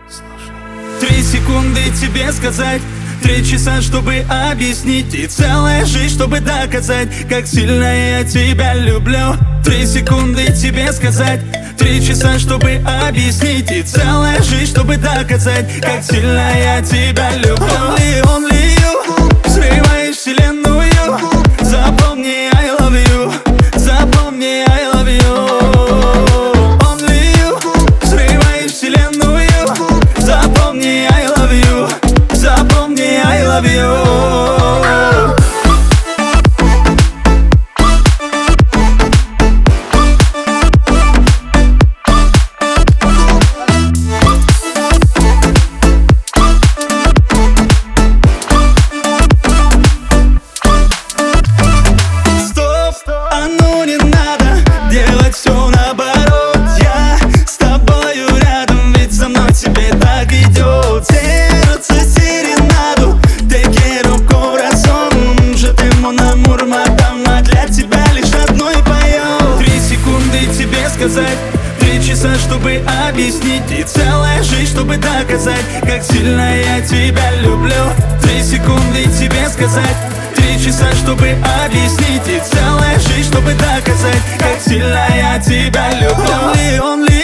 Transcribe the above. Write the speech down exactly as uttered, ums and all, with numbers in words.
Три секунды тебе сказать, три часа, чтобы объяснить, и целая жизнь, чтобы доказать, как сильно я тебя люблю. Три секунды тебе сказать, три часа, чтобы объяснить, и целая жизнь, чтобы доказать, как сильно я тебя люблю. Only, only you, взрываешь вселенную. Запомни, I love you, запомни, I love you. Only you, взрываешь вселенную. Запомни, I love you, запомни, I love you. Три часа, чтобы объяснить, и целая жизнь, чтобы доказать, как сильно я тебя люблю. Три секунды тебе сказать, три часа, чтобы объяснить, и целая жизнь, чтобы доказать, как сильно я тебя люблю. Only, only